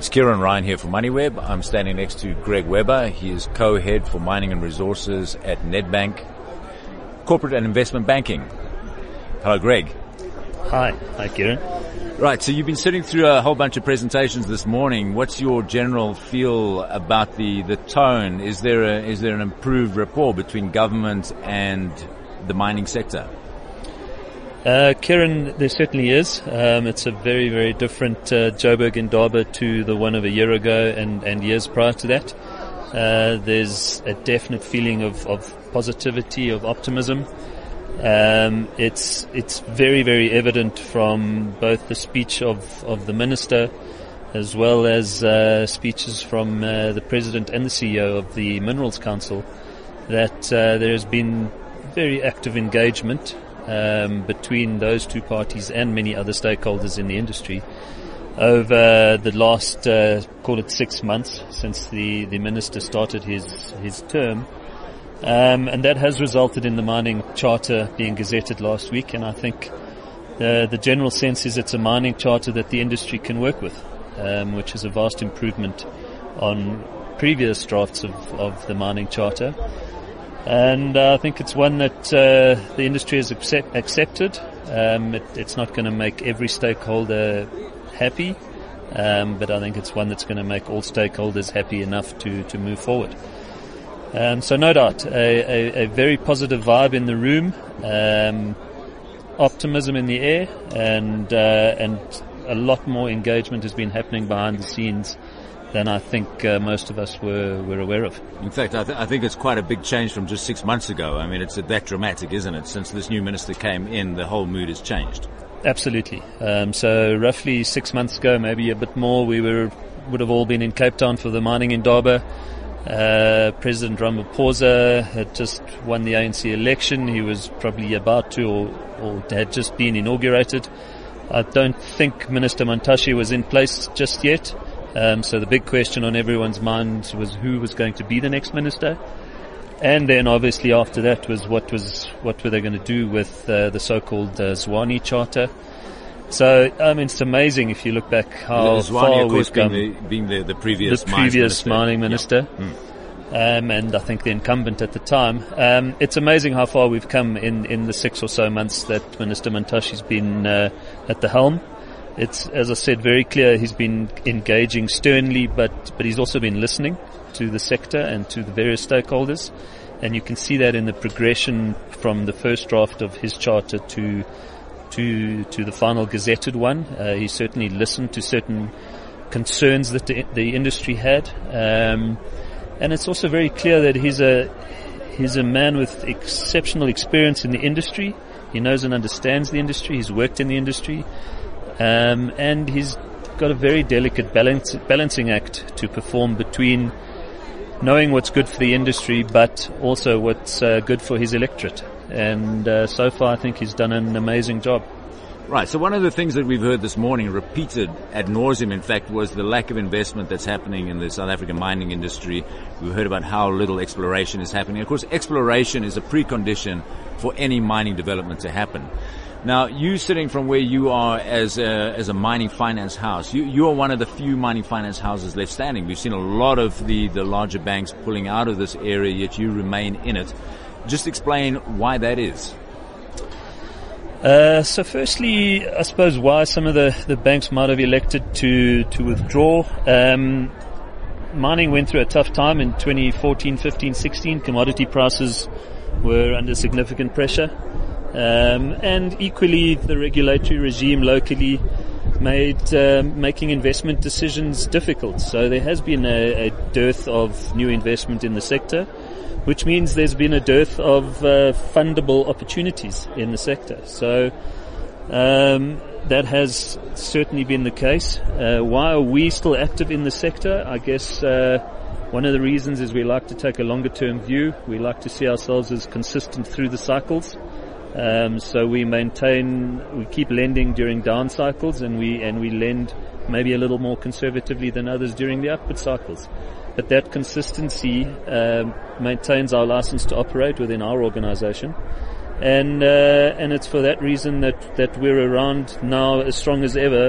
It's Kieran Ryan here for MoneyWeb. I'm standing next to Greg Weber. He is co-head for mining and resources at Nedbank, corporate and investment banking. Hello, Greg. Hi Kieran. Right, so you've been sitting through a whole bunch of presentations this morning. What's your general feel about the tone? Is there an improved rapport between government and the mining sector? Kieran, there certainly is. It's a very, very different Joburg Indaba to the one of a year ago and years prior to that. There's a definite feeling of positivity, of optimism. It's very, very evident from both the speech of the minister as well as speeches from the president and the CEO of the Minerals Council that there has been very active engagement between those two parties and many other stakeholders in the industry over the last, call it 6 months since the minister started his term. And that has resulted in the mining charter being gazetted last week, and I think the general sense is it's a mining charter that the industry can work with, which is a vast improvement on previous drafts of the mining charter. And I think it's one that the industry has accepted. It's not going to make every stakeholder happy, but I think it's one that's going to make all stakeholders happy enough to move forward. So no doubt, a very positive vibe in the room, optimism in the air, and a lot more engagement has been happening behind the scenes than I think most of us were aware of. In fact, I think it's quite a big change from just 6 months ago. I mean, it's that dramatic, isn't it? Since this new minister came in, the whole mood has changed. Absolutely. So roughly 6 months ago, maybe a bit more, we would have all been in Cape Town for the mining Indaba. President Ramaphosa had just won the ANC election. He was probably about to or had just been inaugurated. I don't think Minister Mantashe was in place just yet. So the big question on everyone's mind was who was going to be the next minister. And then obviously after that was what were they going to do with the so-called Zwane Charter. So, I mean, it's amazing if you look back how Zwane, far of course, we've come. being the previous mining minister. Yeah. And I think the incumbent at the time. It's amazing how far we've come in the 6 or so months that Minister Mantashe's been at the helm. It's, as I said, very clear he's been engaging sternly, but he's also been listening to the sector and to the various stakeholders. And you can see that in the progression from the first draft of his charter to the final gazetted one. He certainly listened to certain concerns that the industry had. And it's also very clear that he's a man with exceptional experience in the industry. He knows and understands the industry. He's worked in the industry. And he's got a very delicate balancing act to perform between knowing what's good for the industry, but also what's good for his electorate. And so far, I think he's done an amazing job. Right. So one of the things that we've heard this morning, repeated ad nauseum, in fact, was the lack of investment that's happening in the South African mining industry. We've heard about how little exploration is happening. Of course, exploration is a precondition for any mining development to happen. Now, you sitting from where you are as a mining finance house, you are one of the few mining finance houses left standing. We've seen a lot of the larger banks pulling out of this area, yet you remain in it. Just explain why that is. So firstly, I suppose why some of the banks might have elected to withdraw. Mining went through a tough time in 2014, 15, 16. Commodity prices were under significant pressure. And equally, the regulatory regime locally made making investment decisions difficult. So there has been a dearth of new investment in the sector, which means there's been a dearth of fundable opportunities in the sector. So that has certainly been the case. Why are we still active in the sector? I guess one of the reasons is we like to take a longer term view. We like to see ourselves as consistent through the cycles. So we keep lending during down cycles, and we lend maybe a little more conservatively than others during the upward cycles. But that consistency maintains our license to operate within our organization, and it's for that reason that we're around now as strong as ever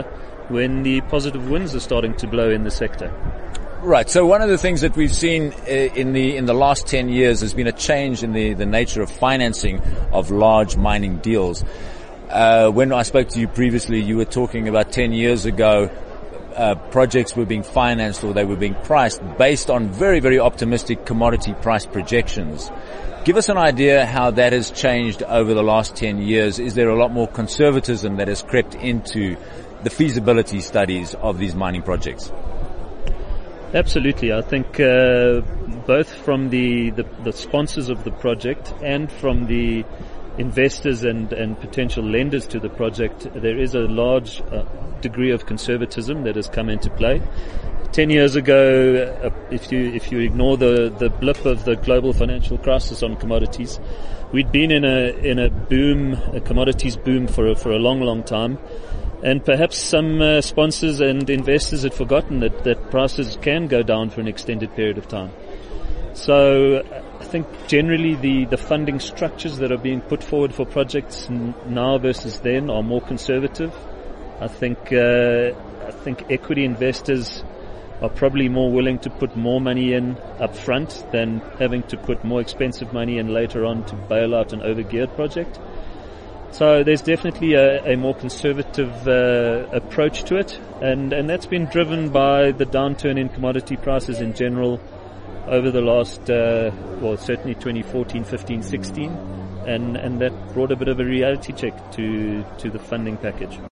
when the positive winds are starting to blow in the sector. Right. So one of the things that we've seen in the last 10 years has been a change in the nature of financing of large mining deals. When I spoke to you previously, you were talking about 10 years ago, projects were being financed or they were being priced based on very, very optimistic commodity price projections. Give us an idea how that has changed over the last 10 years. Is there a lot more conservatism that has crept into the feasibility studies of these mining projects? Absolutely. I think both from the sponsors of the project and from the investors and potential lenders to the project, there is a large degree of conservatism that has come into play. 10 years ago, if you ignore the blip of the global financial crisis on commodities, we'd been in a boom, a commodities boom for a long time. And perhaps some sponsors and investors had forgotten that prices can go down for an extended period of time. So I think generally the funding structures that are being put forward for projects now versus then are more conservative. I think equity investors are probably more willing to put more money in up front than having to put more expensive money in later on to bail out an overgeared project. So there's definitely a more conservative approach to it, and that's been driven by the downturn in commodity prices in general over the last, certainly 2014, 15, 16, and that brought a bit of a reality check to the funding package.